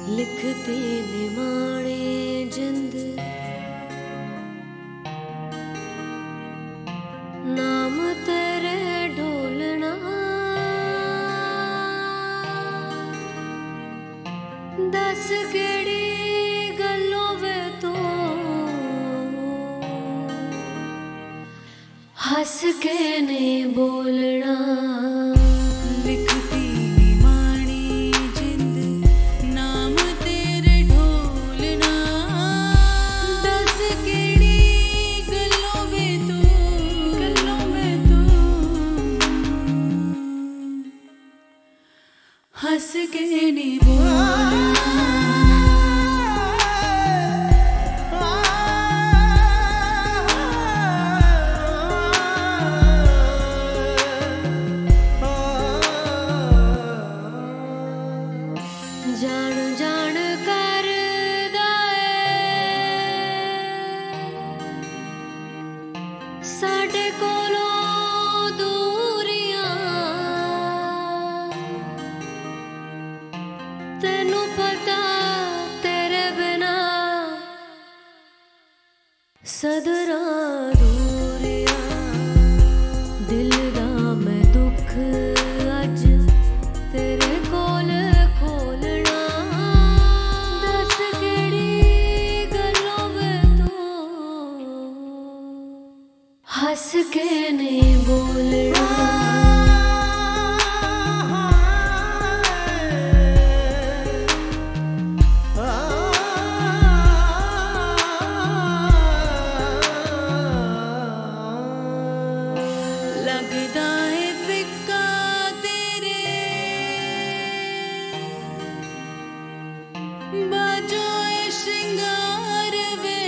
लिखते निमाणे जिंद नाम तेरे ढोलना दस केड़ी गल्लों वे तो हंस के नहीं बोलना हंस के नहीं बोलना जान जान कर साडे कोलों दूरियां तेनू पता तेरे बिना सदरा दूरियां दिल दा मैं दुख अज तेरे कोल खोलना दस केड़ी गल्लों में तू हंस के नहीं बोलना लगदा है फिक्का तेरे बाजोए श्रृंगार वे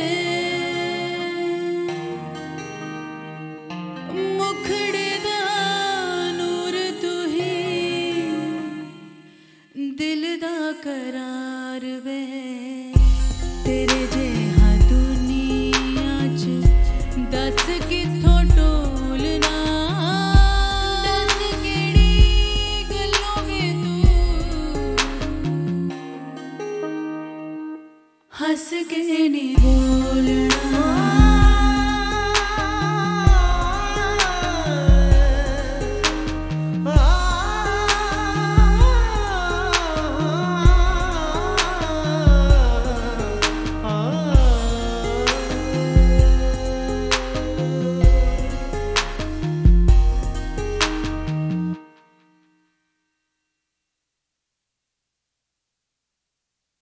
मुखड़े दा नूर तू ही दिल दा करार वे तेरे जेहा दुनिया च दस किथों टोलना दस केड़ी गल्लों में तू हंस के नहीं बोलना।